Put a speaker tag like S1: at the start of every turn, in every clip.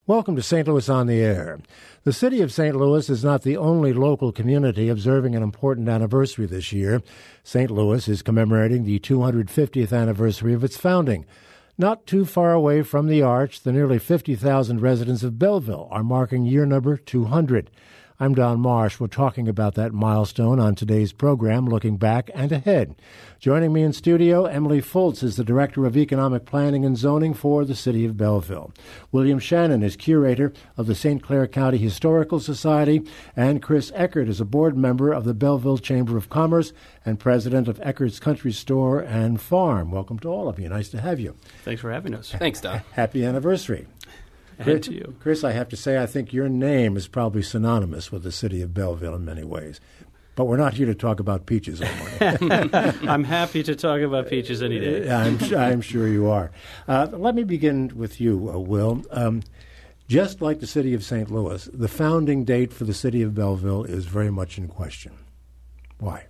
S1: Welcome to St. Louis on the Air. The city of St. Louis is not the only local community observing an important anniversary this year. St. Louis is commemorating the 250th anniversary of its founding. Not too far away from the Arch, the nearly 50,000 residents of Belleville are marking year number 200. I'm Don Marsh. We're talking about that milestone on today's program, looking back and ahead. Joining me in studio, Emily Fultz is the Director of Economic Planning and Zoning for the City of Belleville. William Shannon is Curator of the St. Clair County Historical Society, and Chris Eckert is a board member of the Belleville Chamber of Commerce and President of Eckert's Country Store and Farm. Welcome to all of you. Nice to have you.
S2: Thanks for having us.
S3: Thanks, Don.
S1: Happy anniversary.
S2: And to you.
S1: Chris, I have to say, I think your name is probably synonymous with the city of Belleville in many ways. But we're not here to talk about peaches all morning.
S2: I'm happy to talk about peaches any day.
S1: I'm sure you are. Let me begin with you, Will. Just like the city of St. Louis, the founding date for the city of Belleville is very much in question. Why?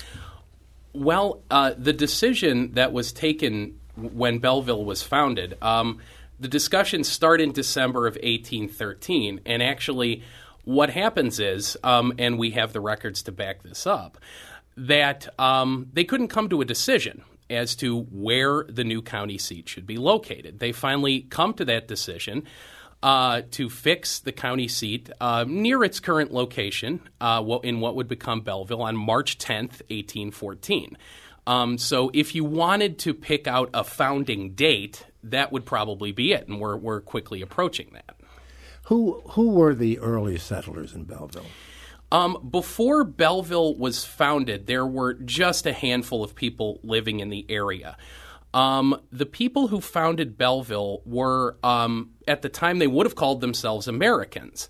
S3: Well, the decision that was taken when Belleville was founded, the discussions start in December of 1813, and actually what happens is, and we have the records to back this up, that they couldn't come to a decision as to where the new county seat should be located. They finally come to that decision to fix the county seat near its current location in what would become Belleville on March 10th, 1814. So if you wanted to pick out a founding date, that would probably be it, and we're quickly approaching that.
S1: Who were the early settlers in Belleville?
S3: Before Belleville was founded, there were just a handful of people living in the area. The people who founded Belleville were, at the time, they would have called themselves Americans,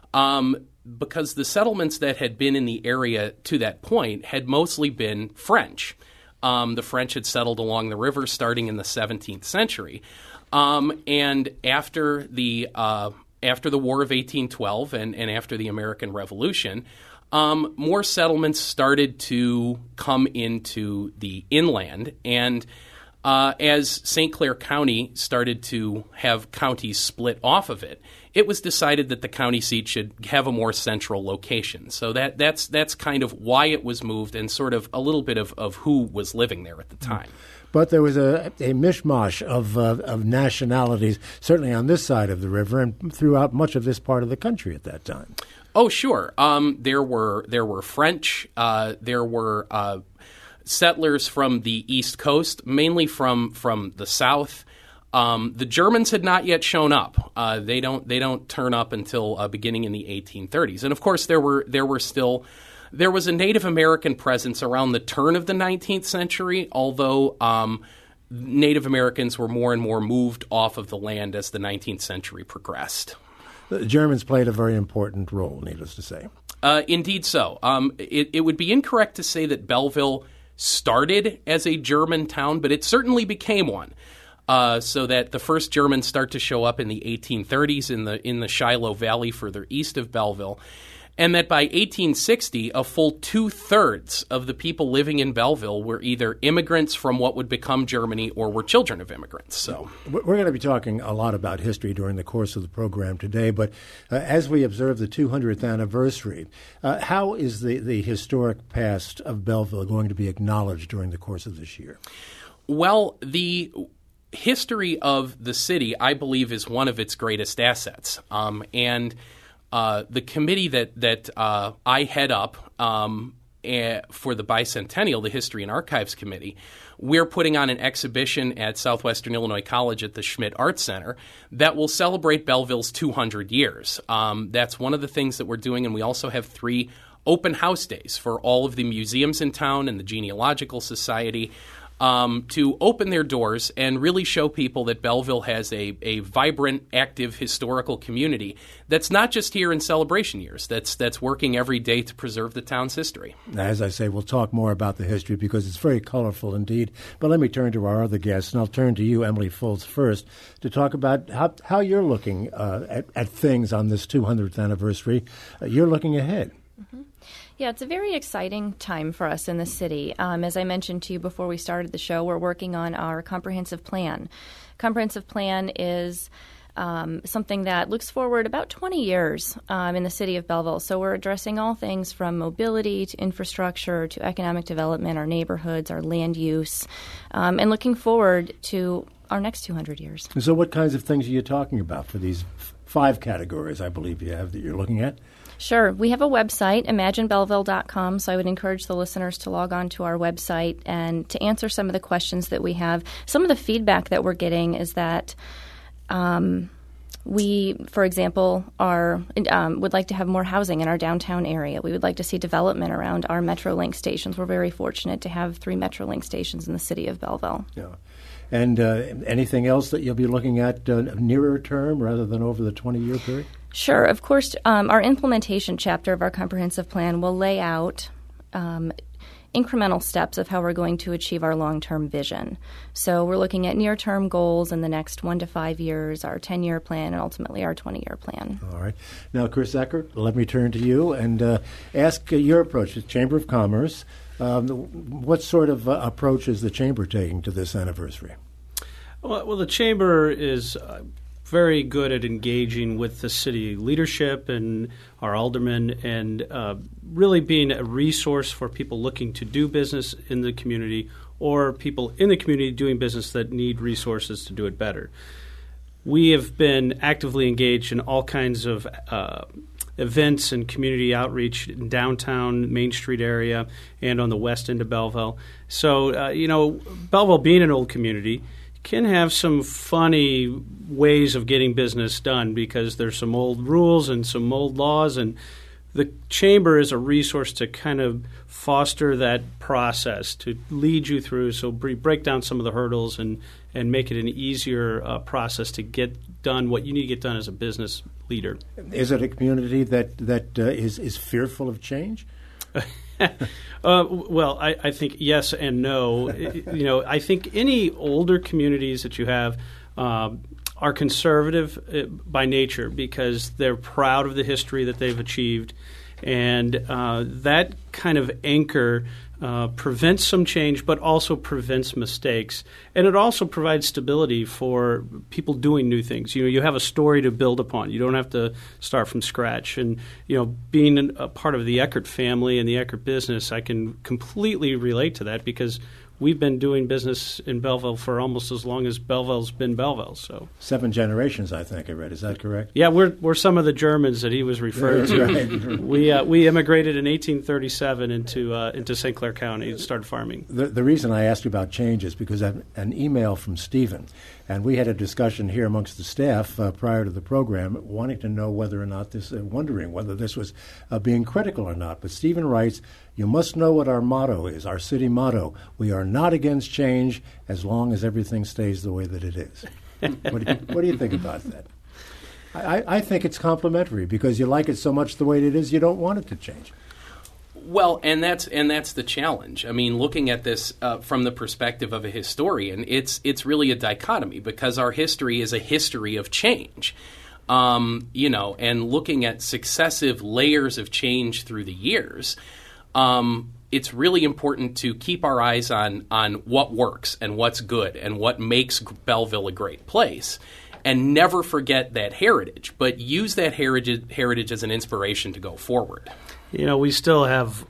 S3: because the settlements that had been in the area to that point had mostly been French. The French had settled along the river starting in the 17th century. And after the War of 1812 and after the American Revolution, more settlements started to come into the inland. And as St. Clair County started to have counties split off of it, it was decided that the county seat should have a more central location. So that's kind of why it was moved and sort of a little bit of who was living there at the time.
S1: But there was a mishmash of nationalities, certainly on this side of the river and throughout much of this part of the country at that time.
S3: Oh, sure. There were French. There were settlers from the East Coast, mainly from the South. The Germans had not yet shown up. They don't turn up until beginning in the 1830s. And of course, there was a Native American presence around the turn of the 19th century, although Native Americans were more and more moved off of the land as the 19th century progressed.
S1: The Germans played a very important role, needless to say.
S3: Indeed so. It would be incorrect to say that Belleville started as a German town, but it certainly became one. So that the first Germans start to show up in the 1830s in the Shiloh Valley further east of Belleville, and that by 1860, a full 2/3 of the people living in Belleville were either immigrants from what would become Germany or were children of immigrants. So
S1: we're going to be talking a lot about history during the course of the program today, but as we observe the 200th anniversary, how is the historic past of Belleville going to be acknowledged during the course of this year?
S3: Well, the history of the city, I believe, is one of its greatest assets. And the committee that I head up for the bicentennial, the History and Archives Committee, we're putting on an exhibition at Southwestern Illinois College at the Schmidt Arts Center that will celebrate Belleville's 200 years. That's one of the things that we're doing, and we also have 3 open house days for all of the museums in town and the Genealogical Society to open their doors and really show people that Belleville has a vibrant, active historical community that's not just here in celebration years, that's working every day to preserve the town's history.
S1: As I say, we'll talk more about the history because it's very colorful indeed. But let me turn to our other guests, and I'll turn to you, Emily Fultz, first, to talk about how you're looking at things on this 200th anniversary. You're looking ahead.
S4: Mm-hmm. Yeah, it's a very exciting time for us in the city. As I mentioned to you before we started the show, we're working on our comprehensive plan. Comprehensive plan is something that looks forward about 20 years in the city of Belleville. So we're addressing all things from mobility to infrastructure to economic development, our neighborhoods, our land use, and looking forward to our next 200 years.
S1: So what kinds of things are you talking about for these 5 categories, I believe you have, that you're looking at?
S4: Sure. We have a website, imaginebelleville.com, so I would encourage the listeners to log on to our website and to answer some of the questions that we have. Some of the feedback that we're getting is that we, for example, would like to have more housing in our downtown area. We would like to see development around our Metrolink stations. We're very fortunate to have 3 Metrolink stations in the city of Belleville.
S1: Yeah. And anything else that you'll be looking at nearer term rather than over the 20-year period?
S4: Sure. Of course, our implementation chapter of our comprehensive plan will lay out incremental steps of how we're going to achieve our long-term vision. So we're looking at near-term goals in the next 1 to 5 years, our 10-year plan, and ultimately our 20-year plan.
S1: All right. Now, Chris Eckert, let me turn to you and ask your approach to the Chamber of Commerce. What sort of approach is the Chamber taking to this anniversary?
S2: Well, the Chamber is very good at engaging with the city leadership and our aldermen and really being a resource for people looking to do business in the community or people in the community doing business that need resources to do it better. We have been actively engaged in all kinds of events and community outreach in downtown Main Street area and on the west end of Belleville. So, Belleville being an old community can have some funny ways of getting business done because there's some old rules and some old laws, and the Chamber is a resource to kind of foster that process, to lead you through, so break down some of the hurdles and make it an easier process to get done what you need to get done as a business leader.
S1: Is it a community that is fearful of change?
S2: Well, I think yes and no. I think any older communities that you have are conservative by nature because they're proud of the history that they've achieved, and that kind of anchor prevents some change but also prevents mistakes. And it also provides stability for people doing new things. You have a story to build upon. You don't have to start from scratch. And, being a part of the Eckert family and the Eckert business, I can completely relate to that because we've been doing business in Belleville for almost as long as Belleville's been Belleville. So 7
S1: generations, I think I read. Is that correct?
S2: Yeah, we're some of the Germans that he was referring to.
S1: Right.
S2: We immigrated in 1837 into St. Clair County and started farming.
S1: The reason I asked you about change is because I have an email from Stephen, and we had a discussion here amongst the staff prior to the program, wanting to know whether or not wondering whether this was being critical or not. But Stephen writes, "You must know what our motto is, our city motto. We are not against change as long as everything stays the way that it is." What do you think about that? I think it's complimentary because you like it so much the way it is, you don't want it to change.
S3: Well, and that's the challenge. I mean, looking at this from the perspective of a historian, it's really a dichotomy because our history is a history of change. And looking at successive layers of change through the years, it's really important to keep our eyes on what works and what's good and what makes Belleville a great place. And never forget that heritage, but use that heritage as an inspiration to go forward.
S2: We still have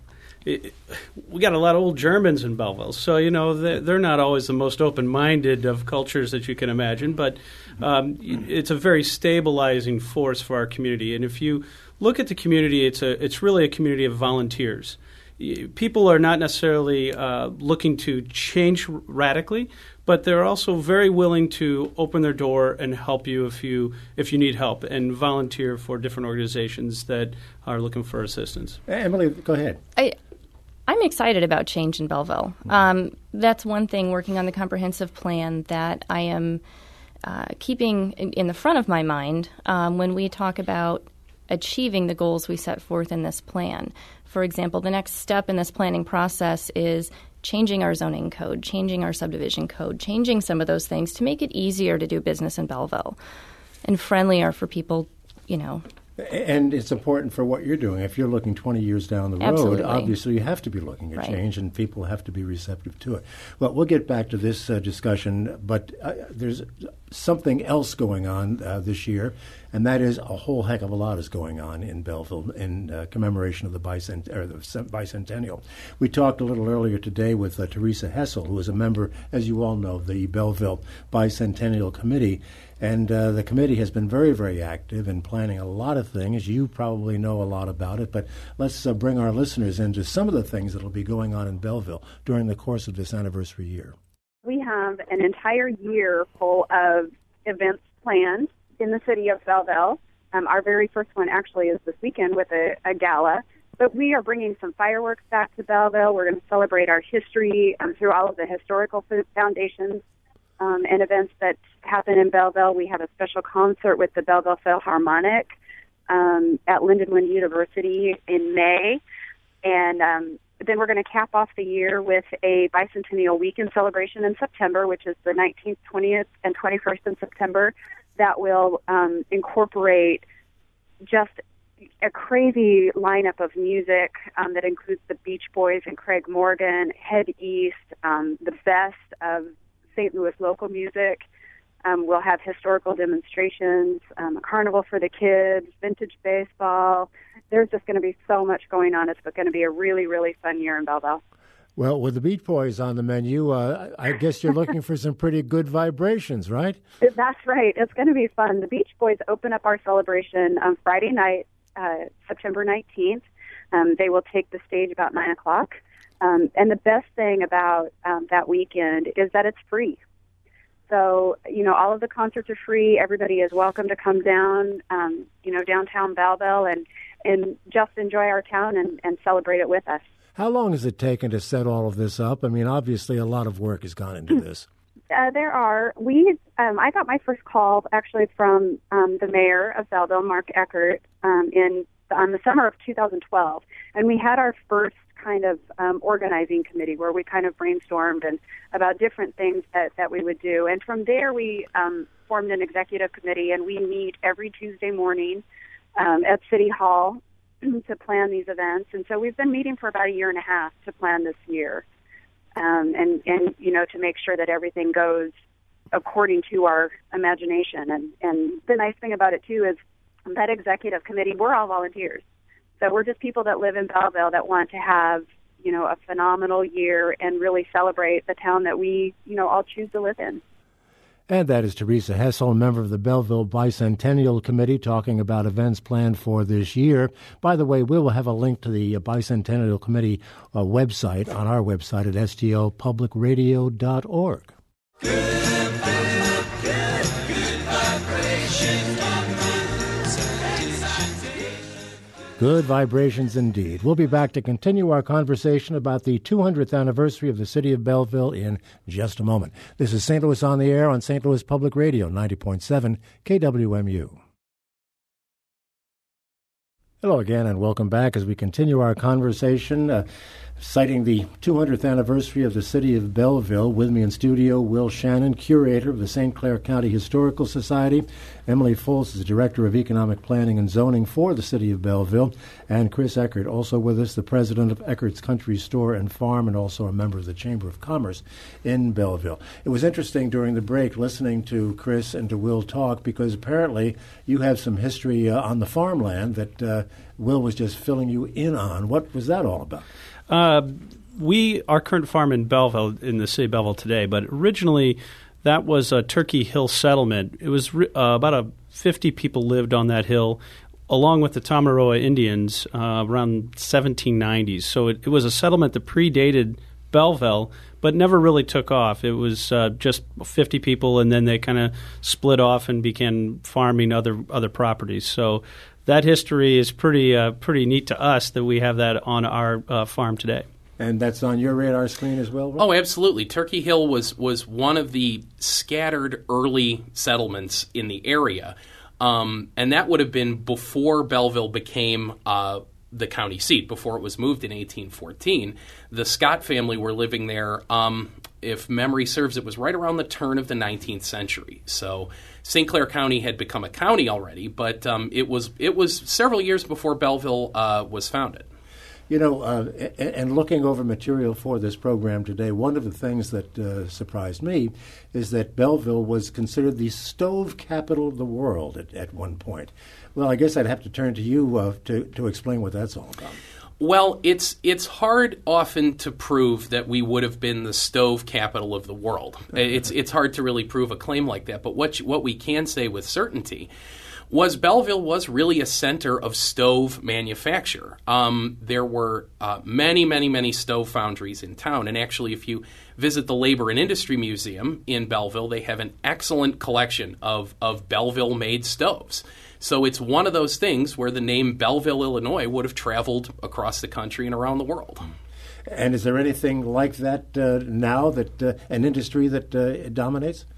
S2: we got a lot of old Germans in Belleville, so they're not always the most open-minded of cultures that you can imagine, but it's a very stabilizing force for our community. And if you look at the community, it's really a community of volunteers. People are not necessarily looking to change radically, but they're also very willing to open their door and help you if you need help and volunteer for different organizations that are looking for assistance.
S1: Emily, go ahead.
S4: I'm excited about change in Belleville. That's one thing working on the comprehensive plan that I am keeping in the front of my mind when we talk about achieving the goals we set forth in this plan. For example, the next step in this planning process is changing our zoning code, changing our subdivision code, changing some of those things to make it easier to do business in Belleville and friendlier for people,
S1: And it's important for what you're doing. If you're looking 20 years down the road,
S4: Absolutely.
S1: obviously you have to be looking at
S4: Right.
S1: change, and people have to be receptive to it. Well, we'll get back to this discussion, but there's something else going on this year, and that is a whole heck of a lot is going on in Belleville in commemoration of the bicentennial. We talked a little earlier today with Teresa Hessel, who is a member, as you all know, of the Belleville Bicentennial Committee. And the committee has been very, very active in planning a lot of things. You probably know a lot about it, but let's bring our listeners into some of the things that will be going on in Belleville during the course of this anniversary year.
S5: We have an entire year full of events planned in the city of Belleville. Our very first one actually is this weekend with a gala. But we are bringing some fireworks back to Belleville. We're going to celebrate our history through all of the historical foundations and events that happen in Belleville. We have a special concert with the Belleville Philharmonic at Lindenwood University in May. And then we're going to cap off the year with a bicentennial weekend celebration in September, which is the 19th, 20th, and 21st in September. That will incorporate just a crazy lineup of music that includes the Beach Boys and Craig Morgan, Head East, the best of St. Louis local music. We'll have historical demonstrations, a carnival for the kids, vintage baseball. There's just going to be so much going on. It's going to be a really, really fun year in Belleville.
S1: Well, with the Beach Boys on the menu, I guess you're looking for some pretty good vibrations, right?
S5: That's right. It's going to be fun. The Beach Boys open up our celebration on Friday night, September 19th. They will take the stage about 9 o'clock. And the best thing about that weekend is that it's free. So, all of the concerts are free. Everybody is welcome to come down, downtown Belleville and just enjoy our town and celebrate it with us.
S1: How long has it taken to set all of this up? I mean, obviously a lot of work has gone into this.
S5: There are. I got my first call actually from the mayor of Belleville, Mark Eckert, on the summer of 2012, and we had our first kind of organizing committee where we kind of brainstormed and about different things that we would do. And from there, we formed an executive committee, and we meet every Tuesday morning at City Hall to plan these events. And so we've been meeting for about a year and a half to plan this year, and to make sure that everything goes according to our imagination. And the nice thing about it, too, is that executive committee, we're all volunteers. So we're just people that live in Belleville that want to have, a phenomenal year and really celebrate the town that we, all choose to live in.
S1: And that is Teresa Hessel, a member of the Belleville Bicentennial Committee, talking about events planned for this year. By the way, we will have a link to the Bicentennial Committee website on our website at stopublicradio.org. Good vibrations. Good vibrations indeed. We'll be back to continue our conversation about the 200th anniversary of the city of Belleville in just a moment. This is St. Louis on the Air on St. Louis Public Radio, 90.7 KWMU. Hello again, and welcome back as we continue our conversation, citing the 200th anniversary of the city of Belleville. With me in studio, Will Shannon, curator of the St. Clair County Historical Society. Emily Foltz is director of economic planning and zoning for the city of Belleville. And Chris Eckert, also with us, the president of Eckert's Country Store and Farm, and also a member of the Chamber of Commerce in Belleville. It was interesting during the break listening to Chris and to Will talk, because apparently you have some history on the farmland that Will was just filling you in on. What was that all about?
S2: Our current farm in Belleville, in the city of Belleville today, but originally that was a Turkey Hill settlement. It was about 50 people lived on that hill, along with the Tamaroa Indians, around 1790s. So it was a settlement that predated Belleville, but never really took off. It was just 50 people, and then they kind of split off and began farming other properties. So that history is pretty neat to us that we have that on our farm today.
S1: And that's on your radar screen as well, Will?
S3: Oh, absolutely. Turkey Hill was one of the scattered early settlements in the area. And that would have been before Belleville became the county seat, before it was moved in 1814. The Scott family were living there. If memory serves, it was right around the turn of the 19th century. So St. Clair County had become a county already, but it was several years before Belleville was founded.
S1: You know, and looking over material for this program today, one of the things that surprised me is that Belleville was considered the stove capital of the world at one point. Well, I guess I'd have to turn to you to explain what that's all about.
S3: Well, it's hard often to prove that we would have been the stove capital of the world. It's hard to really prove a claim like that. But what we can say with certainty was Belleville was really a center of stove manufacture. There were many stove foundries in town. And actually, if you visit the Labor and Industry Museum in Belleville, they have an excellent collection of Belleville-made stoves. So it's one of those things where the name Belleville, Illinois would have traveled across the country and around the world.
S1: And is there anything like that now, that an industry that dominates?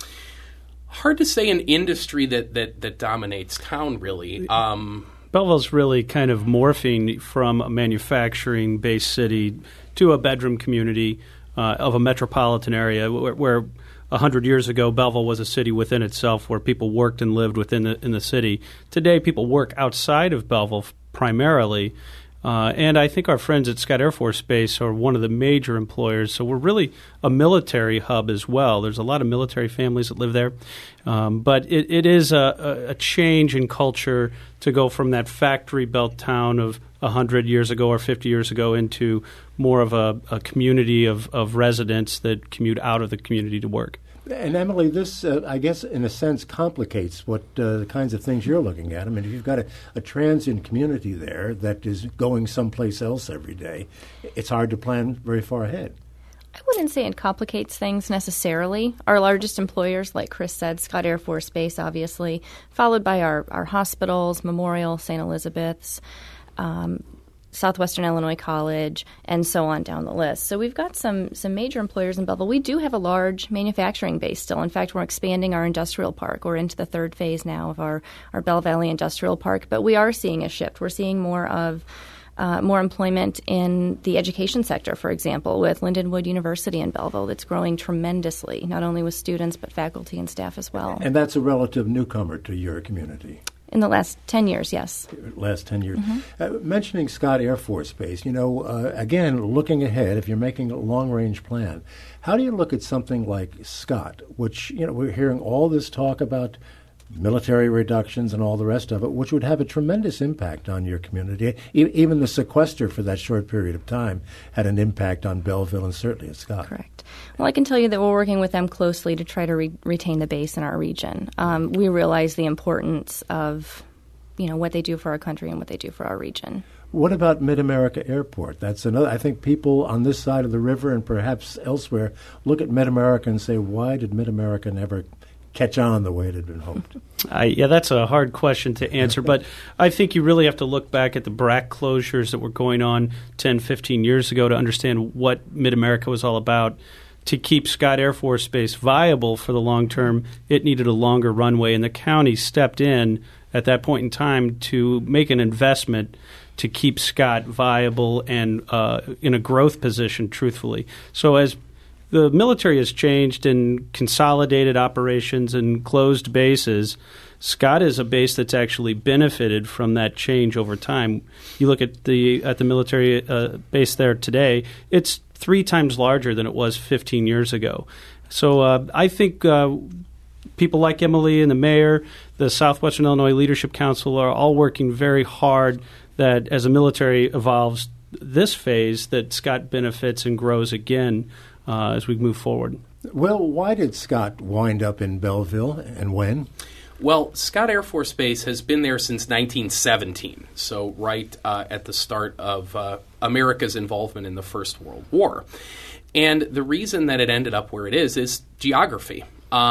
S3: Hard to say an industry that dominates town, really.
S2: Belleville's really kind of morphing from a manufacturing-based city to a bedroom community of a metropolitan area where 100 years ago, Belleville was a city within itself where people worked and lived in the city. Today, people work outside of Belleville primarily. And I think our friends at Scott Air Force Base are one of the major employers. So we're really a military hub as well. There's a lot of military families that live there. But it is a change in culture to go from that factory-built town of 100 years ago or 50 years ago into more of a community of residents that commute out of the community to work.
S1: And Emily, this, I guess, in a sense, complicates what the kinds of things you're looking at. I mean, if you've got a transient community there that is going someplace else every day, it's hard to plan very far ahead.
S4: I wouldn't say it complicates things necessarily. Our largest employers, like Chris said, Scott Air Force Base, obviously, followed by our hospitals, Memorial, St. Elizabeth's, Southwestern Illinois College, and so on down the list. So we've got some major employers in Belleville. We do have a large manufacturing base still. In fact, we're expanding our industrial park. We're into the third phase now of our Bell Valley Industrial Park. But we are seeing a shift. We're seeing more employment in the education sector, for example, with Lindenwood University in Belleville that's growing tremendously, not only with students but faculty and staff as well.
S1: And that's a relative newcomer to your community.
S4: In the last 10 years, yes.
S1: Last 10 years. Mentioning Scott Air Force Base, again, looking ahead, if you're making a long-range plan, how do you look at something like Scott, which, we're hearing all this talk about military reductions and all the rest of it, which would have a tremendous impact on your community. Even the sequester for that short period of time had an impact on Belleville and certainly at Scott.
S4: Correct. Well, I can tell you that we're working with them closely to try to retain the base in our region. We realize the importance of, what they do for our country and what they do for our region.
S1: What about Mid-America Airport? That's another. I think people on this side of the river and perhaps elsewhere look at Mid-America and say, why did Mid-America never catch on the way it had been hoped?
S2: Yeah, that's a hard question to answer, but I think you really have to look back at the BRAC closures that were going on 10, 15 years ago to understand what Mid-America was all about. To keep Scott Air Force Base viable for the long term, it needed a longer runway, and the county stepped in at that point in time to make an investment to keep Scott viable and in a growth position, truthfully. So as the military has changed and consolidated operations and closed bases, Scott is a base that's actually benefited from that change over time. You look at the military base there today, it's 3 times larger than it was 15 years ago. So I think people like Emily and the mayor, the Southwestern Illinois Leadership Council are all working very hard that as the military evolves this phase, that Scott benefits and grows again as we move forward.
S1: Well, why did Scott wind up in Belleville and when?
S3: Well, Scott Air Force Base has been there since 1917, so right at the start of America's involvement in the First World War. And the reason that it ended up where it is geography.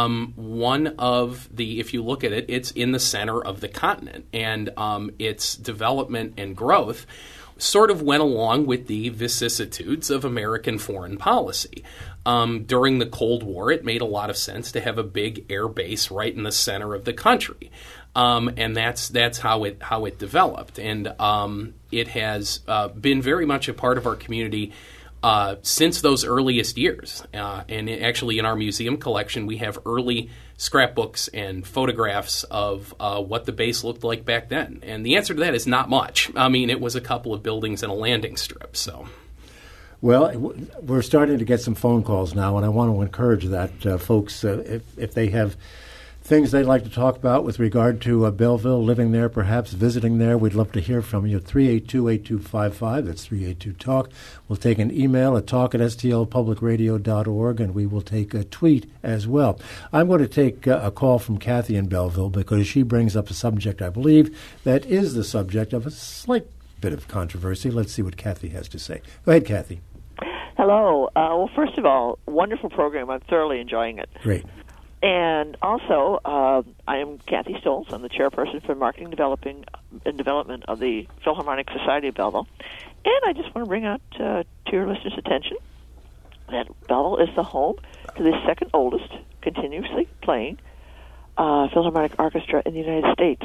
S3: One of the, if you look at it, it's in the center of the continent, and its development and growth sort of went along with the vicissitudes of American foreign policy. During the Cold War, it made a lot of sense to have a big air base right in the center of the country, and that's how it developed. And it has been very much a part of our community since those earliest years. And actually, in our museum collection, we have early scrapbooks and photographs of what the base looked like back then. And the answer to that is not much. I mean, it was a couple of buildings and a landing strip, so...
S1: Well, we're starting to get some phone calls now, and I want to encourage that, folks, if they have things they'd like to talk about with regard to Belleville, living there, perhaps visiting there, we'd love to hear from you. 382-8255, that's 382-TALK. We'll take an email at talk@stlpublicradio.org, and we will take a tweet as well. I'm going to take a call from Kathy in Belleville because she brings up a subject, I believe, that is the subject of a slight bit of controversy. Let's see what Kathy has to say. Go ahead, Kathy.
S6: Hello. Well, first of all, wonderful program. I'm thoroughly enjoying it.
S1: Great.
S6: And also, I am Kathy Stoltz. I'm the chairperson for Marketing and Development of the Philharmonic Society of Belleville. And I just want to bring out to your listeners' attention that Belleville is the home to the second oldest continuously playing Philharmonic Orchestra in the United States.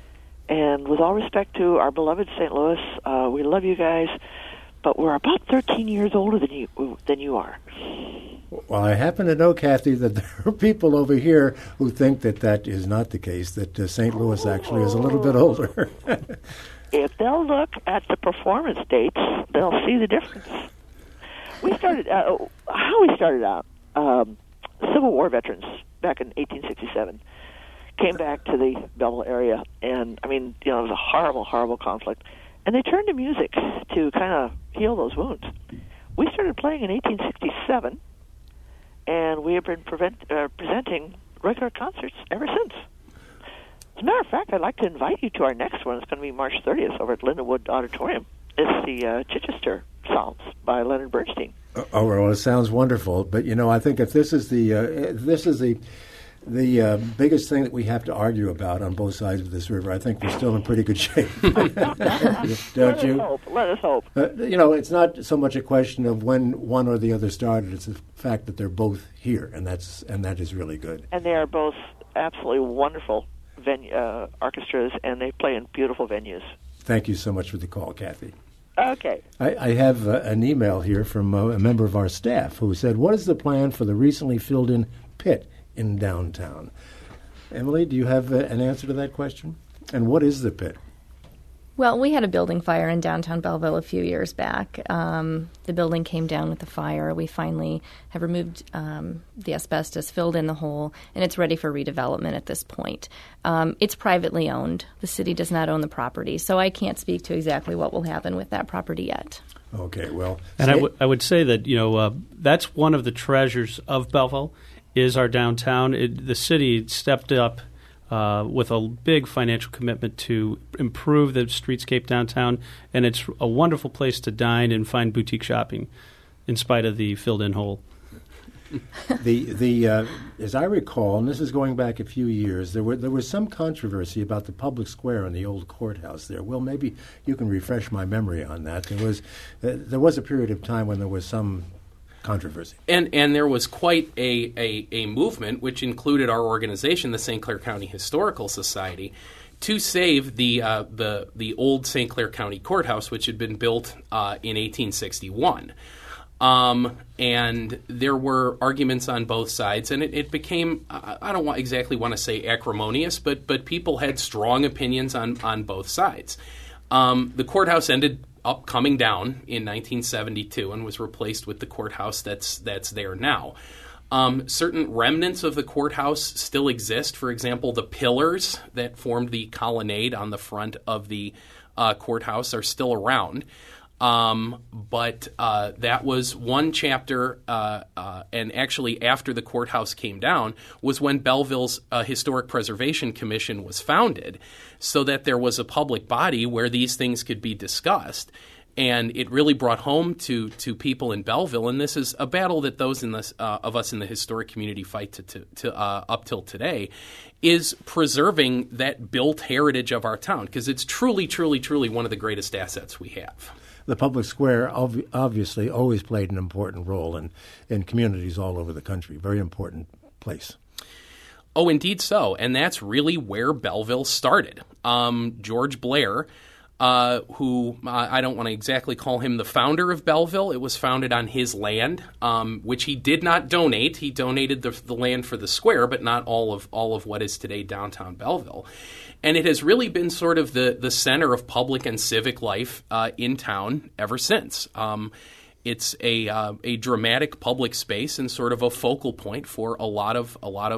S6: And with all respect to our beloved St. Louis, we love you guys, but we're about 13 years older than you are.
S1: Well, I happen to know, Kathy, that there are people over here who think that is not the case, that St. Louis actually is a little bit older.
S6: If they'll look at the performance dates, they'll see the difference. We started, how we started out, Civil War veterans back in 1867 came back to the Belleville area, and, I mean, it was a horrible, horrible conflict. And they turned to music to kind of heal those wounds. We started playing in 1867, and we have been presenting regular concerts ever since. As a matter of fact, I'd like to invite you to our next one. It's going to be March 30th over at Lindenwood Auditorium. It's the Chichester Psalms by Leonard Bernstein.
S1: Oh, well, it sounds wonderful. But, I think if this is the biggest thing that we have to argue about on both sides of this river, I think we're still in pretty good shape. Don't you?
S6: Let us hope.
S1: It's not so much a question of when one or the other started. It's the fact that they're both here, and that is really good.
S6: And they are both absolutely wonderful orchestras, and they play in beautiful venues.
S1: Thank you so much for the call, Kathy.
S6: Okay.
S1: I have an email here from a member of our staff who said, "What is the plan for the recently filled-in pit in downtown?" Emily, do you have an answer to that question? And what is the pit?
S4: Well, we had a building fire in downtown Belleville a few years back. The building came down with the fire. We finally have removed the asbestos, filled in the hole, and it's ready for redevelopment at this point. It's privately owned. The city does not own the property, so I can't speak to exactly what will happen with that property yet.
S1: Okay, well...
S2: And I would say that, that's one of the treasures of Belleville is our downtown. The city stepped up with a big financial commitment to improve the streetscape downtown, and it's a wonderful place to dine and find boutique shopping in spite of the filled-in hole.
S1: As I recall, and this is going back a few years, there was some controversy about the public square in the old courthouse there. Well, maybe you can refresh my memory on that. There was a period of time when there was some controversy.
S3: And there was quite a movement, which included our organization, the St. Clair County Historical Society, to save the old St. Clair County Courthouse, which had been built in 1861. And there were arguments on both sides, and it became, I don't exactly want to say acrimonious, but people had strong opinions on both sides. The courthouse ended up coming down in 1972 and was replaced with the courthouse that's there now. Certain remnants of the courthouse still exist. For example, the pillars that formed the colonnade on the front of the courthouse are still around. But that was one chapter, and actually after the courthouse came down was when Belleville's Historic Preservation Commission was founded, so that there was a public body where these things could be discussed. And it really brought home to people in Belleville, and this is a battle that those of us in the historic community fight to up till today, is preserving that built heritage of our town, because it's truly, truly, truly one of the greatest assets we have.
S1: The public square obviously always played an important role in communities all over the country. Very important place.
S3: Oh, indeed so. And that's really where Belleville started. George Blair who I don't want to exactly call him the founder of Belleville. It was founded on his land, which he did not donate. He donated the land for the square, but not all of what is today downtown Belleville. And it has really been sort of the center of public and civic life in town ever since. It's a dramatic public space and sort of a focal point for a lot of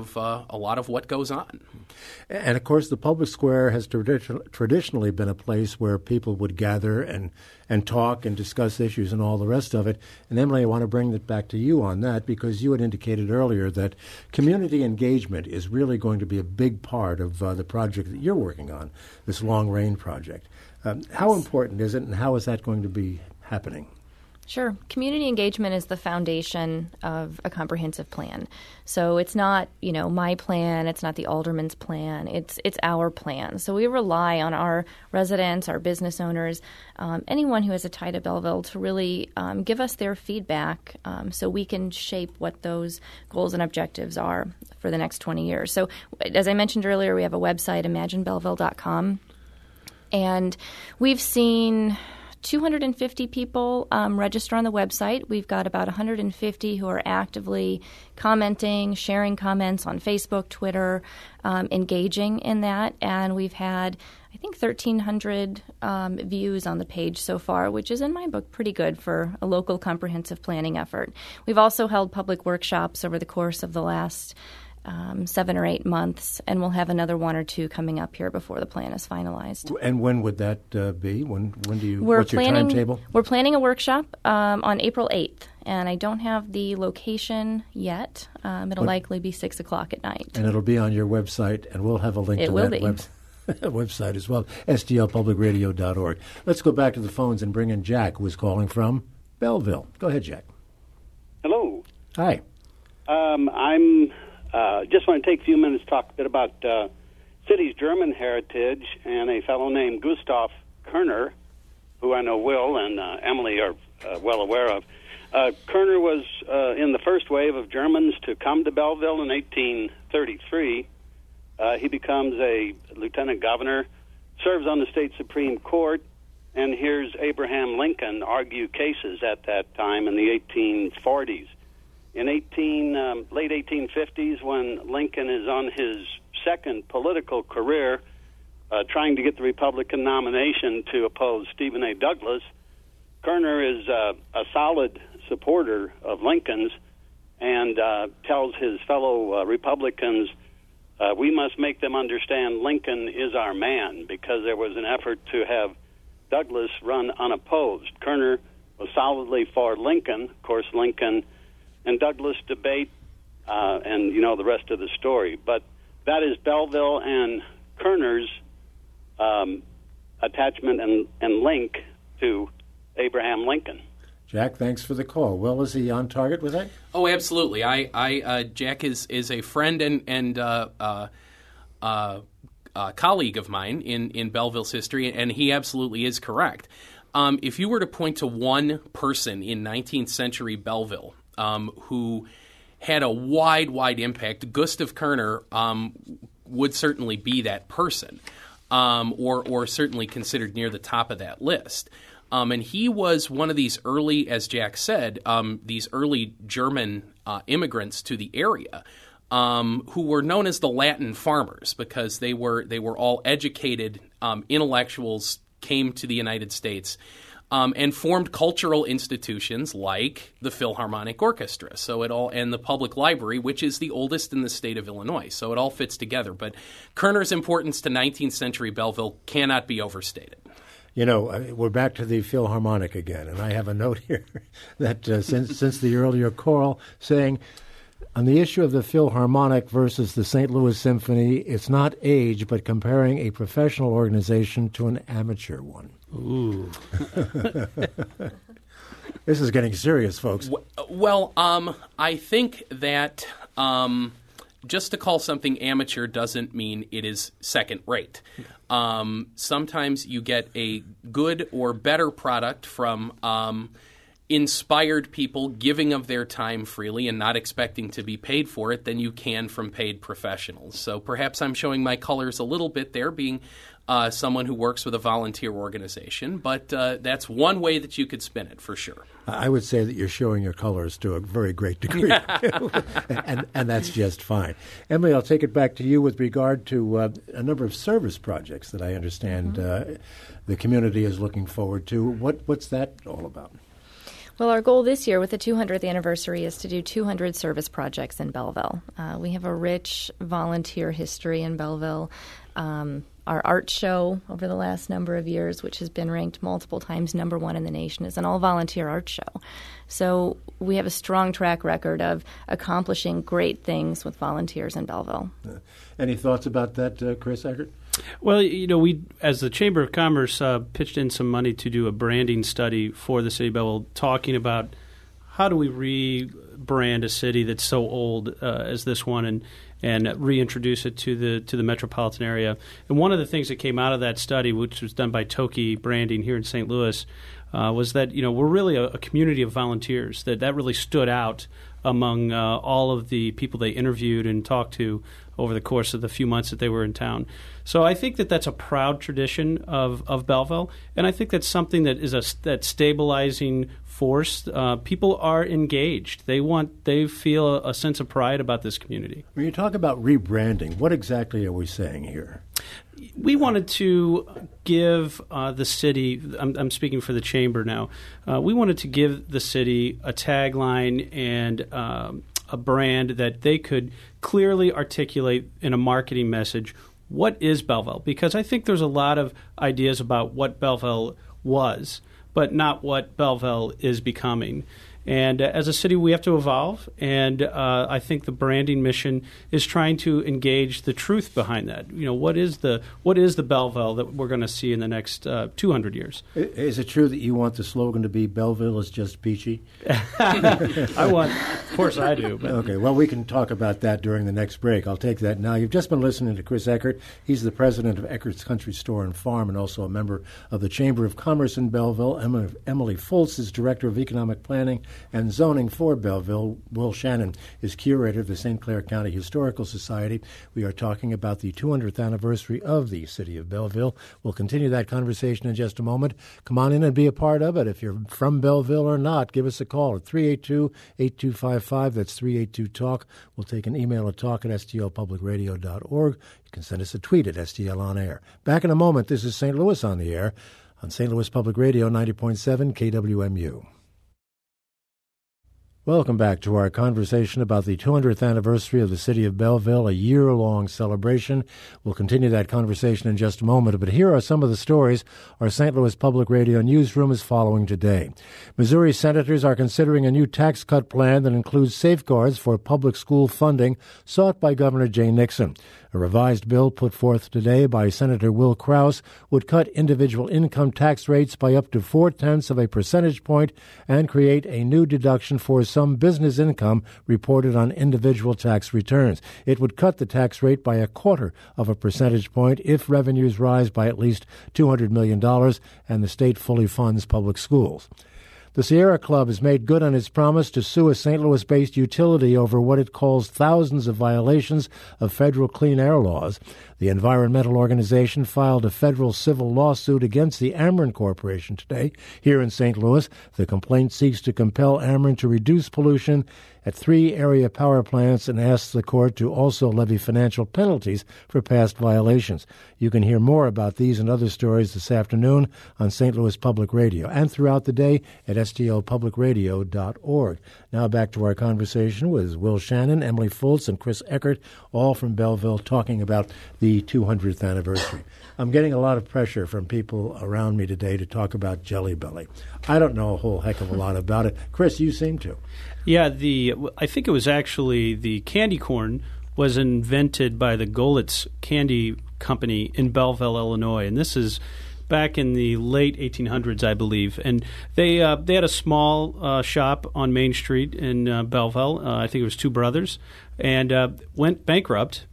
S3: what goes on.
S1: And of course, the public square has traditionally been a place where people would gather and talk and discuss issues and all the rest of it. And Emily, I want to bring it back to you on that, because you had indicated earlier that community engagement is really going to be a big part of the project that you're working on, this Long Range project. How important is it, and how is that going to be happening?
S4: Sure. Community engagement is the foundation of a comprehensive plan. So it's not, my plan, it's not the alderman's plan, it's our plan. So we rely on our residents, our business owners, anyone who has a tie to Belleville to really give us their feedback so we can shape what those goals and objectives are for the next 20 years. So as I mentioned earlier, we have a website, imaginebelleville.com, and we've seen 250 people register on the website. We've got about 150 who are actively commenting, sharing comments on Facebook, Twitter, engaging in that. And we've had, I think, 1,300 views on the page so far, which is, in my book, pretty good for a local comprehensive planning effort. We've also held public workshops over the course of the last 7 or 8 months, and we'll have another 1 or 2 coming up here before the plan is finalized.
S1: And when would that be? When do you?
S4: What's
S1: your timetable?
S4: We're planning a workshop on April 8th, and I don't have the location yet. It'll likely be 6 o'clock at night.
S1: And it'll be on your website, and we'll have a link to that website as well, stlpublicradio.org. Let's go back to the phones and bring in Jack, who is calling from Belleville. Go ahead, Jack.
S7: Hello.
S1: Hi.
S7: I'm just want to take a few minutes to talk a bit about city's German heritage, and a fellow named Gustav Kerner, who I know Will and Emily are well aware of. Kerner was in the first wave of Germans to come to Belleville in 1833. He becomes a lieutenant governor, serves on the state Supreme Court, and hears Abraham Lincoln argue cases at that time in the 1840s. In late 1850s, when Lincoln is on his second political career, trying to get the Republican nomination to oppose Stephen A. Douglas, Kerner is a solid supporter of Lincoln's and tells his fellow Republicans, we must make them understand Lincoln is our man, because there was an effort to have Douglas run unopposed. Kerner was solidly for Lincoln. Of course, Lincoln and Douglas debate, and you know the rest of the story. But that is Belleville and Kerner's attachment and link to Abraham Lincoln.
S1: Jack, thanks for the call. Will, is he on target with that?
S3: Oh, absolutely. Jack is a friend and colleague of mine in Belleville's history, and he absolutely is correct. If you were to point to one person in 19th century Belleville who had a wide impact, Gustav Kerner would certainly be that person, or certainly considered near the top of that list. And he was one of these early, as Jack said, these early German immigrants to the area, who were known as the Latin farmers, because they were all educated intellectuals, came to the United States, and formed cultural institutions like the Philharmonic Orchestra, and the Public Library, which is the oldest in the state of Illinois. So it all fits together. But Kerner's importance to 19th century Belleville cannot be overstated.
S1: You know, we're back to the Philharmonic again, and I have a note here that since the earlier call saying, on the issue of the Philharmonic versus the St. Louis Symphony, it's not age, but comparing a professional organization to an amateur one. Ooh. This is getting serious, folks.
S3: Well, I think that just to call something amateur doesn't mean it is second rate. Sometimes you get a good or better product from inspired people giving of their time freely and not expecting to be paid for it than you can from paid professionals. So perhaps I'm showing my colors a little bit there, being someone who works with a volunteer organization. But that's one way that you could spin it, for sure.
S1: I would say that you're showing your colors to a very great degree, and that's just fine. Emily, I'll take it back to you with regard to a number of service projects that I understand the community is looking forward to. What's that all about?
S4: Well, our goal this year with the 200th anniversary is to do 200 service projects in Belleville. We have a rich volunteer history in Belleville. Our art show over the last number of years, which has been ranked multiple times #1 in the nation, is an all-volunteer art show. So we have a strong track record of accomplishing great things with volunteers in Belleville.
S1: Any thoughts about that, Chris Eckert?
S2: Well, we, as the Chamber of Commerce, pitched in some money to do a branding study for the city of Belleville, talking about how do we rebrand a city that's so old as this one and reintroduce it to the metropolitan area. And one of the things that came out of that study, which was done by Toki Branding here in St. Louis, was that we're really a community of volunteers. That really stood out among all of the people they interviewed and talked to over the course of the few months that they were in town. So I think that that's a proud tradition of Belleville, and I think that's something that is that stabilizing force. People are engaged. They feel a sense of pride about this community.
S1: When you talk about rebranding, what exactly are we saying here?
S2: We wanted to give the city, I'm speaking for the Chamber now, we wanted to give the city a tagline and a brand that they could clearly articulate in a marketing message. What is Belleville? Because I think there's a lot of ideas about what Belleville was, but not what Belleville is becoming. And as a city, we have to evolve, and I think the branding mission is trying to engage the truth behind that. What is the Belleville that we're going to see in the next 200 years?
S1: Is it true that you want the slogan to be "Belleville is just peachy"?
S2: Of course I do. But.
S1: Okay, well, we can talk about that during the next break. I'll take that now. You've just been listening to Chris Eckert. He's the president of Eckert's Country Store and Farm and also a member of the Chamber of Commerce in Belleville. Emily Fultz is director of economic planning and zoning for Belleville. Will Shannon is curator of the St. Clair County Historical Society. We are talking about the 200th anniversary of the city of Belleville. We'll continue that conversation in just a moment. Come on in and be a part of it. If you're from Belleville or not, give us a call at 382-8255. That's 382-TALK. We'll take an email at talk@stlpublicradio.org. You can send us a tweet at STL On Air. Back in a moment. This is St. Louis on the Air on St. Louis Public Radio 90.7 KWMU. Welcome back to our conversation about the 200th anniversary of the city of Belleville, a year-long celebration. We'll continue that conversation in just a moment, but here are some of the stories our St. Louis Public Radio newsroom is following today. Missouri senators are considering a new tax cut plan that includes safeguards for public school funding sought by Governor Jay Nixon. A revised bill put forth today by Senator Will Krause would cut individual income tax rates by up to 0.4 of a percentage point and create a new deduction for some business income reported on individual tax returns. It would cut the tax rate by 0.25 of a percentage point if revenues rise by at least $200 million and the state fully funds public schools. The Sierra Club has made good on its promise to sue a St. Louis-based utility over what it calls thousands of violations of federal clean air laws. The environmental organization filed a federal civil lawsuit against the Ameren Corporation today. Here in St. Louis, the complaint seeks to compel Ameren to reduce pollution at 3 area power plants and asks the court to also levy financial penalties for past violations. You can hear more about these and other stories this afternoon on St. Louis Public Radio and throughout the day at stlpublicradio.org. Now back to our conversation with Will Shannon, Emily Fultz, and Chris Eckert, all from Belleville, talking about the 200th anniversary. I'm getting a lot of pressure from people around me today to talk about Jelly Belly. I don't know a whole heck of a lot about it. Chris, you seem to.
S2: Yeah, I think it was actually the candy corn was invented by the Golitz Candy Company in Belleville, Illinois, and this is back in the late 1800s, I believe. And they had a small shop on Main Street in Belleville. I think it was 2 brothers, and went bankrupt.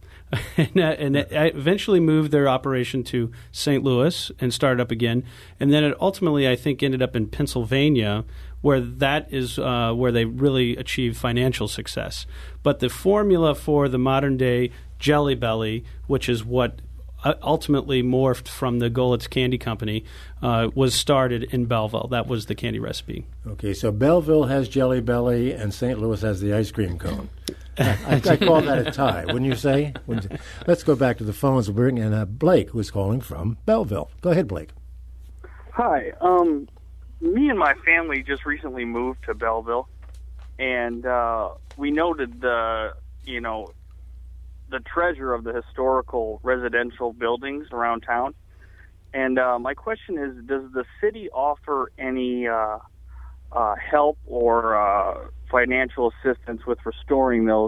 S2: and eventually moved their operation to St. Louis and started up again. And then it ultimately, I think, ended up in Pennsylvania, where that is where they really achieved financial success. But the formula for the modern-day Jelly Belly, which is what ultimately morphed from the Goelitz Candy Company, was started in Belleville. That was the candy recipe.
S1: Okay, so Belleville has Jelly Belly and St. Louis has the ice cream cone. I call that a tie, wouldn't you say? Let's go back to the phones. We'll bring in Blake, who's calling from Belleville. Go ahead, Blake.
S8: Hi. Me and my family just recently moved to Belleville, and we noted the treasure of the historical residential buildings around town. And my question is, does the city offer any help or financial assistance with restoring those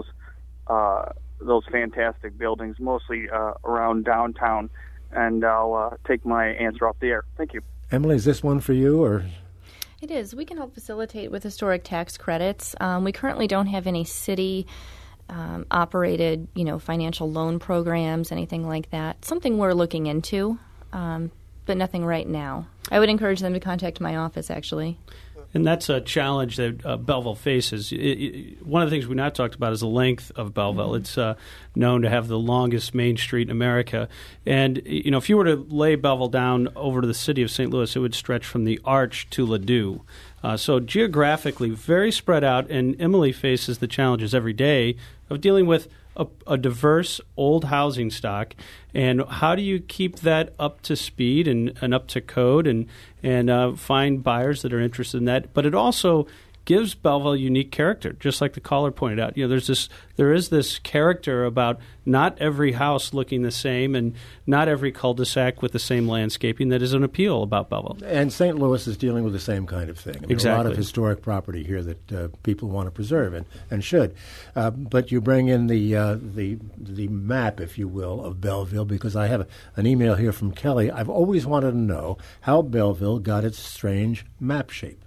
S8: fantastic buildings, mostly around downtown? And I'll take my answer off the air. Thank you.
S1: Emily, is this one for you, or?
S4: It is. We can help facilitate with historic tax credits. We currently don't have any city operated, financial loan programs, anything like that. Something we're looking into, but nothing right now. I would encourage them to contact my office, actually.
S2: And that's a challenge that Belleville faces. One of the things we not talked about is the length of Belleville. It's known to have the longest main street in America. And, if you were to lay Belleville down over to the city of St. Louis, it would stretch from the Arch to Ladue. So geographically, very spread out. And Emily faces the challenges every day of dealing with a diverse old housing stock, and how do you keep that up to speed and up to code and find buyers that are interested in that? But it also gives Belleville a unique character, just like the caller pointed out. There is this character about not every house looking the same and not every cul-de-sac with the same landscaping that is an appeal about Belleville.
S1: And St. Louis is dealing with the same kind of thing.
S2: Exactly.
S1: A lot of historic property here that people want to preserve and should. But you bring in the map, if you will, of Belleville, because I have an email here from Kelly. I've always wanted to know how Belleville got its strange map shape.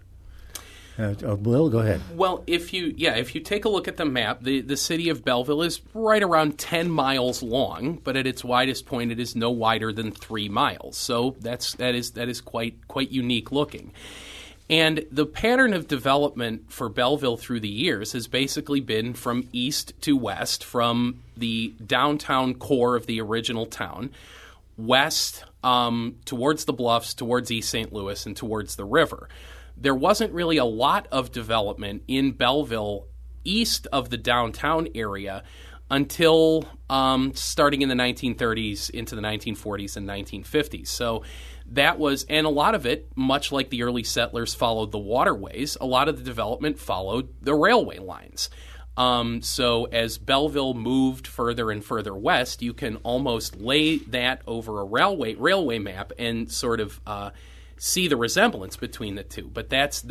S1: Will, go ahead.
S3: Well, if you take a look at the map, the city of Belleville is right around 10 miles long, but at its widest point, it is no wider than 3 miles. So that is quite unique looking. And the pattern of development for Belleville through the years has basically been from east to west, from the downtown core of the original town, west towards the bluffs, towards East St. Louis, and towards the river. There wasn't really a lot of development in Belleville east of the downtown area until starting in the 1930s into the 1940s and 1950s. So that was, and a lot of it, much like the early settlers followed the waterways, a lot of the development followed the railway lines. So as Belleville moved further and further west, you can almost lay that over a railway map and sort of see the resemblance between the two. But that's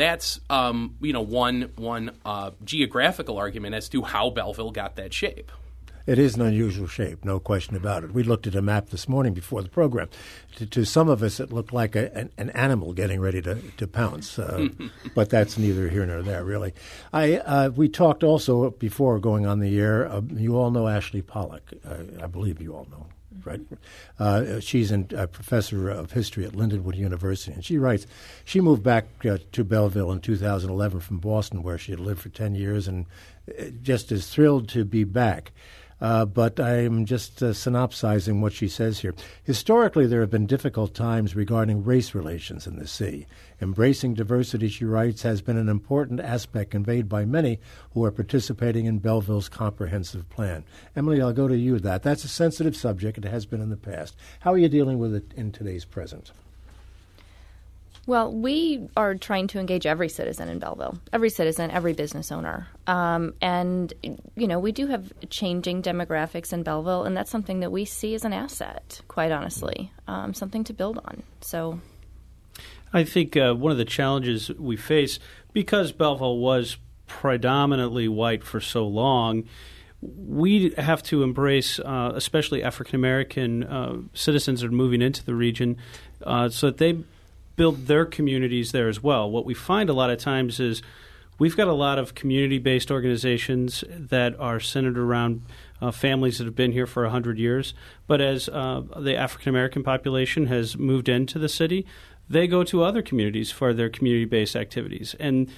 S3: one geographical argument as to how Belleville got that shape.
S1: It is an unusual shape, no question about it. We looked at a map this morning before the program. To some of us, it looked like an animal getting ready to pounce, but that's neither here nor there, really. We talked also before going on the air. You all know Ashley Pollack. I believe you all know. Right, she's a professor of history at Lindenwood University, and she writes, she moved back to Belleville in 2011 from Boston, where she had lived for 10 years, and just is thrilled to be back. But I'm just synopsizing what she says here. Historically, there have been difficult times regarding race relations in the city. Embracing diversity, she writes, has been an important aspect conveyed by many who are participating in Belleville's comprehensive plan. Emily, I'll go to you with that. That's a sensitive subject. It has been in the past. How are you dealing with it in today's present?
S4: Well, we are trying to engage every citizen in Belleville, every citizen, every business owner. And, we do have changing demographics in Belleville, and that's something that we see as an asset, quite honestly, something to build on. So
S2: I think one of the challenges we face, because Belleville was predominantly white for so long, we have to embrace, especially African-American citizens that are moving into the region, so that they build their communities there as well. What we find a lot of times is we've got a lot of community-based organizations that are centered around families that have been here for 100 years. But as the African-American population has moved into the city, they go to other communities for their community-based activities. And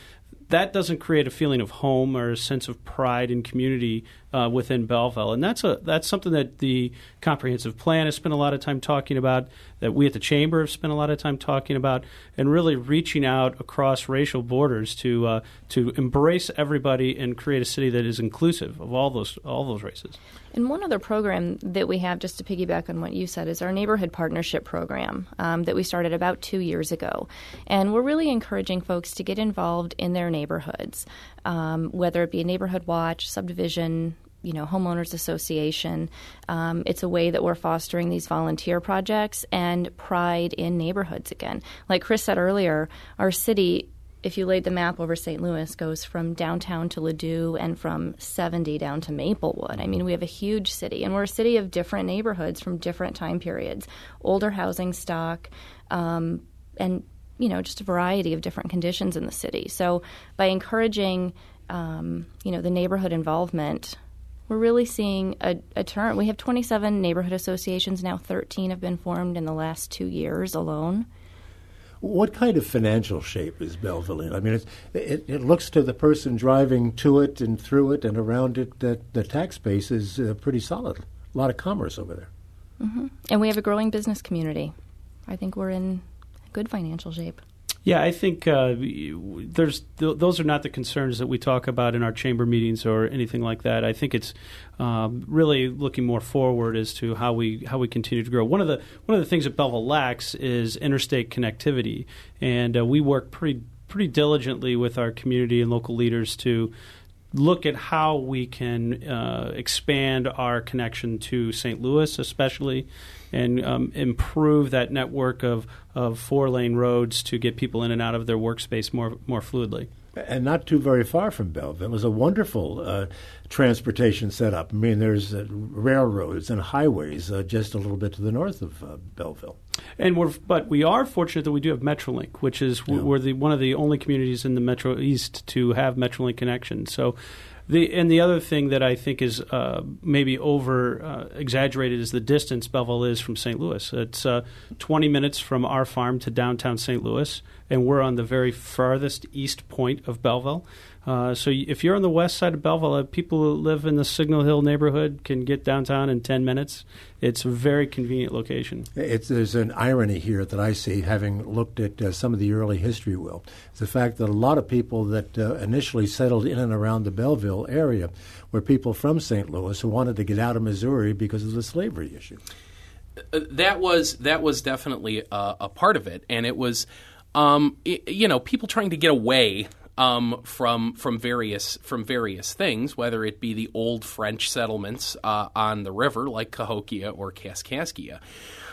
S2: that doesn't create a feeling of home or a sense of pride and community within Belleville. And that's something that the comprehensive plan has spent a lot of time talking about, that we at the Chamber have spent a lot of time talking about, and really reaching out across racial borders to embrace everybody and create a city that is inclusive of all those races.
S4: And one other program that we have, just to piggyback on what you said, is our Neighborhood Partnership Program that we started about 2 years ago. And we're really encouraging folks to get involved in their neighborhoods, whether it be a neighborhood watch, subdivision, homeowners association. It's a way that we're fostering these volunteer projects and pride in neighborhoods again. Like Chris said earlier, our city, if you laid the map over St. Louis, goes from downtown to Ladue and from 70 down to Maplewood. I mean, we have a huge city, and we're a city of different neighborhoods from different time periods, older housing stock, and just a variety of different conditions in the city. So by encouraging, the neighborhood involvement, we're really seeing a turn. We have 27 neighborhood associations now. 13 have been formed in the last 2 years alone.
S1: What kind of financial shape is Belleville in? I mean, it looks to the person driving to it and through it and around it that the tax base is pretty solid. A lot of commerce over there.
S4: Mm-hmm. And we have a growing business community. I think we're in good financial shape.
S2: Yeah, I think those are not the concerns that we talk about in our chamber meetings or anything like that. I think it's really looking more forward as to how we continue to grow. One of the things that Belleville lacks is interstate connectivity, and we work pretty diligently with our community and local leaders to look at how we can expand our connection to St. Louis, especially, and improve that network of 4-lane roads to get people in and out of their workspace more fluidly.
S1: And not too very far from Belleville. It was a wonderful transportation setup. I mean, there's railroads and highways just a little bit to the north of Belleville.
S2: And we are fortunate that we do have Metrolink, which is we're one of the only communities in the Metro East to have Metrolink connection. So, the other thing that I think is maybe exaggerated is the distance Belleville is from St. Louis. It's 20 minutes from our farm to downtown St. Louis, and we're on the very farthest east point of Belleville. So if you're on the west side of Belleville, people who live in the Signal Hill neighborhood can get downtown in 10 minutes. It's a very convenient location.
S1: There's an irony here that I see, having looked at some of the early history, Will. It's the fact that a lot of people that initially settled in and around the Belleville area were people from St. Louis who wanted to get out of Missouri because of the slavery issue.
S3: That was definitely a part of it, and it was people trying to get away from various things, whether it be the old French settlements on the river like Cahokia or Kaskaskia.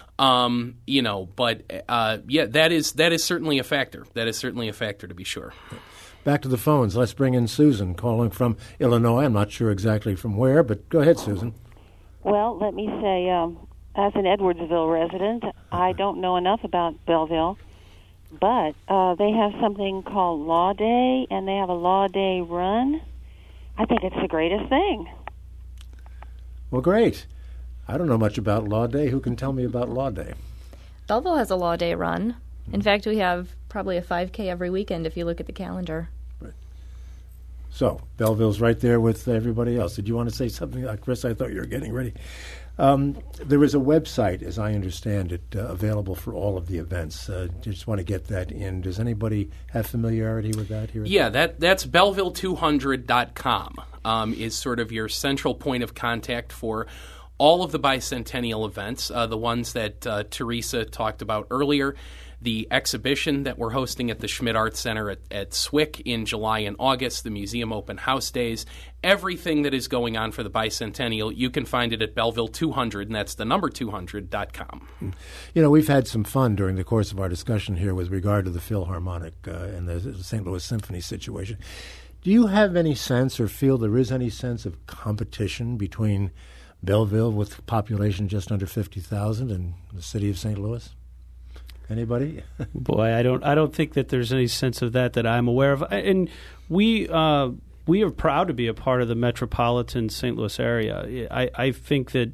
S3: That is certainly a factor. That is certainly a factor, to be sure.
S1: Back to the phones. Let's bring in Susan, calling from Illinois. I'm not sure exactly from where, but go ahead, Susan.
S9: Well, let me say, as an Edwardsville resident, I don't know enough about Belleville. But they have something called Law Day, and they have a Law Day run. I think it's the greatest thing.
S1: Well, great. I don't know much about Law Day. Who can tell me about Law Day?
S4: Belleville has a Law Day run. In fact, we have probably a 5K every weekend if you look at the calendar.
S1: Right. So, Belleville's right there with everybody else. Did you want to say something? Chris, I thought you were getting ready. There is a website, as I understand it, available for all of the events. Just want to get that in. Does anybody have familiarity with that here?
S3: Yeah, that's Belleville200.com is sort of your central point of contact for all of the bicentennial events, the ones that Teresa talked about earlier, the exhibition that we're hosting at the Schmidt Arts Center at SWIC in July and August, the museum open house days, everything that is going on for the bicentennial, you can find it at Belleville200, and that's the number 200.com.
S1: We've had some fun during the course of our discussion here with regard to the Philharmonic and the St. Louis Symphony situation. Do you have any sense or feel there is any sense of competition between Belleville, with population just under 50,000, and the city of St. Louis? Anybody?
S2: Boy, I don't think that there's any sense of that I'm aware of. And we are proud to be a part of the metropolitan St. Louis area. I think that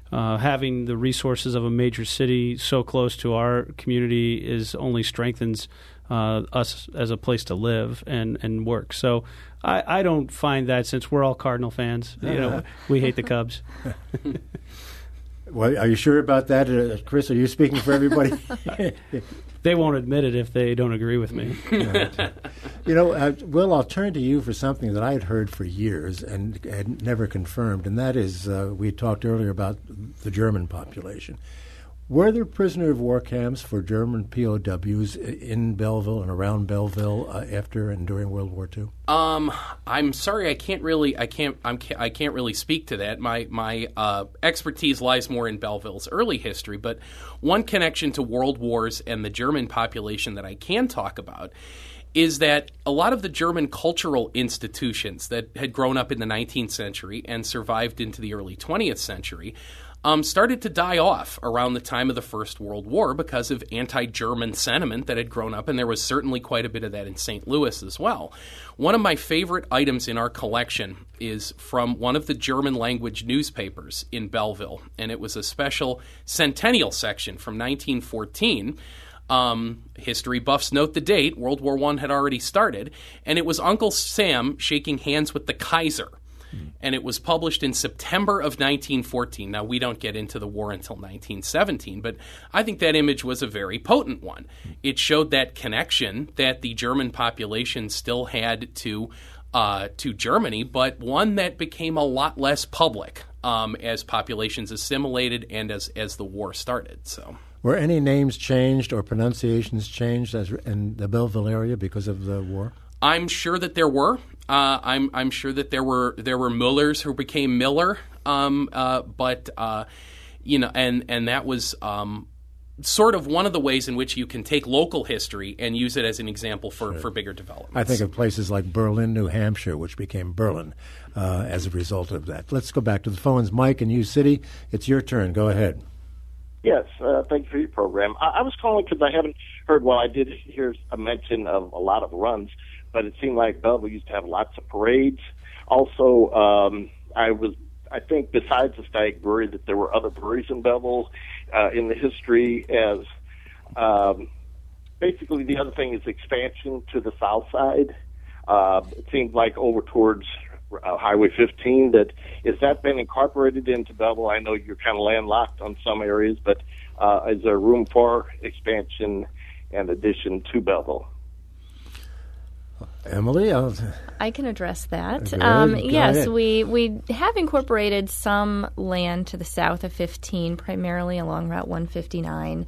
S2: having the resources of a major city so close to our community is only strengthens us as a place to live and work. So I don't find that, since we're all Cardinal fans, we hate the Cubs.
S1: Well, are you sure about that, Chris? Are you speaking for everybody?
S2: They won't admit it if they don't agree with me.
S1: Right. Will, I'll turn to you for something that I had heard for years and had never confirmed, and that is we talked earlier about the German population. Were there prisoner of war camps for German POWs in Belleville and around Belleville after and during World War II?
S3: I'm sorry, I can't really speak to that. My expertise lies more in Belleville's early history, but one connection to world wars and the German population that I can talk about is that a lot of the German cultural institutions that had grown up in the 19th century and survived into the early 20th century started to die off around the time of the First World War because of anti-German sentiment that had grown up, and there was certainly quite a bit of that in St. Louis as well. One of my favorite items in our collection is from one of the German-language newspapers in Belleville, and it was a special centennial section from 1914. History buffs note the date. World War I had already started, and it was Uncle Sam shaking hands with the Kaiser. And it was published in September of 1914. Now, we don't get into the war until 1917, but I think that image was a very potent one. It showed that connection that the German population still had to Germany, but one that became a lot less public as populations assimilated and as the war started. So,
S1: were any names changed or pronunciations changed in the Belleville area because of the war?
S3: I'm sure that there were. I'm sure that there were Mullers who became Miller, and that was sort of one of the ways in which you can take local history and use it as an example for bigger developments.
S1: I think of places like Berlin, New Hampshire, which became Berlin as a result of that. Let's go back to the phones. Mike in U City, it's your turn. Go ahead.
S10: Yes, thank you for your program. I was calling because I haven't heard, I did hear a mention of a lot of runs, but it seemed like Belleville used to have lots of parades. Also, I think besides the Stag Brewery that there were other breweries in Belleville in the history as basically the other thing is expansion to the south side. It seems like over towards Highway 15 has that been incorporated into Belleville? I know you're kind of landlocked on some areas, but is there room for expansion and addition to Belleville?
S1: Emily?
S4: I can address that.
S1: Yes,
S4: ahead. We have incorporated some land to the south of 15, primarily along Route 159.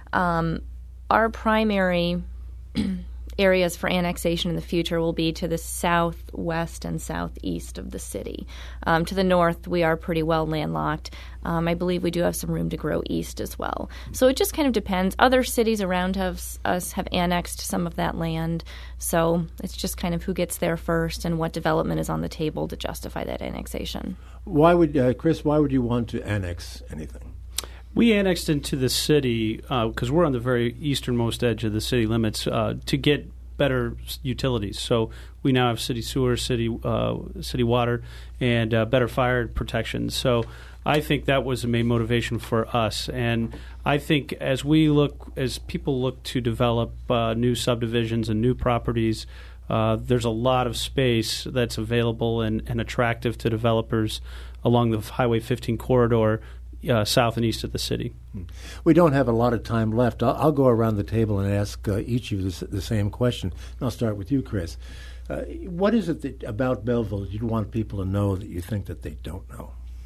S4: Our primary areas for annexation in the future will be to the southwest and southeast of the city. To the north, we are pretty well landlocked. I believe we do have some room to grow east as well. So it just kind of depends. Other cities around us have annexed some of that land, so it's just kind of who gets there first and what development is on the table to justify that annexation.
S1: Chris, why would you want to annex anything?
S2: We annexed into the city because we're on the very easternmost edge of the city limits to get better utilities. So we now have city sewer, city water, and better fire protection. So I think that was the main motivation for us. And I think as people look to develop new subdivisions and new properties, there's a lot of space that's available and attractive to developers along the Highway 15 corridor. South and east of the city.
S1: We don't have a lot of time left. I'll go around the table and ask each of you the same question. I'll start with you, Chris. What is it about Belleville that you'd want people to know that you think that they don't know?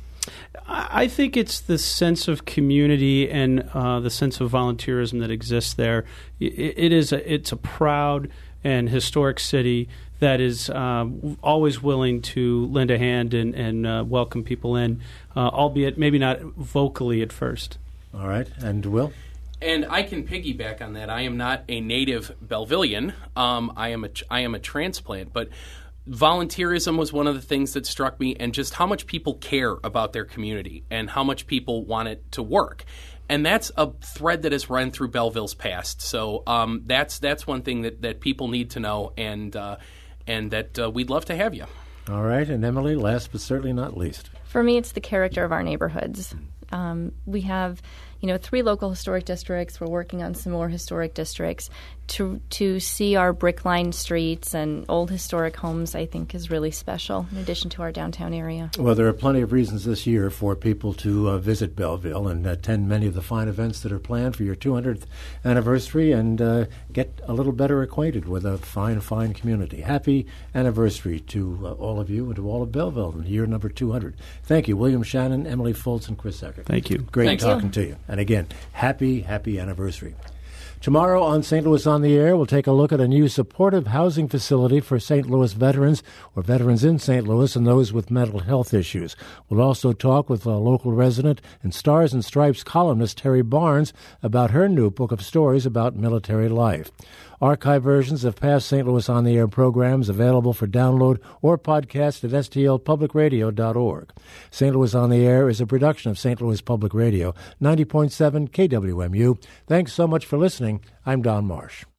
S2: I think it's the sense of community and the sense of volunteerism that exists there. It's a proud and historic city that is always willing to lend a hand and welcome people in, albeit maybe not vocally at first.
S1: All right. And Will?
S3: And I can piggyback on that. I am not a native Bellevillian. I am a transplant, but volunteerism was one of the things that struck me, and just how much people care about their community and how much people want it to work. And that's a thread that has run through Belleville's past. So that's one thing that people need to know, and that we'd love to have you.
S1: All right. And Emily, last but certainly not least.
S4: For me, it's the character of our neighborhoods. We have, 3 local historic districts. We're working on some more historic districts. To see our brick-lined streets and old historic homes, I think, is really special, in addition to our downtown area.
S1: Well, there are plenty of reasons this year for people to visit Belleville and attend many of the fine events that are planned for your 200th anniversary and get a little better acquainted with a fine, fine community. Happy anniversary to all of you and to all of Belleville in year number 200. Thank you, William Shannon, Emily Fultz, and Chris Eckert.
S11: Thank you.
S1: Great talking to you. And again, happy anniversary. Tomorrow on St. Louis on the Air, we'll take a look at a new supportive housing facility for St. Louis veterans or veterans in St. Louis and those with mental health issues. We'll also talk with a local resident and Stars and Stripes columnist Terry Barnes about her new book of stories about military life. Archive versions of past St. Louis on the Air programs available for download or podcast at stlpublicradio.org. St. Louis on the Air is a production of St. Louis Public Radio, 90.7 KWMU. Thanks so much for listening. I'm Don Marsh.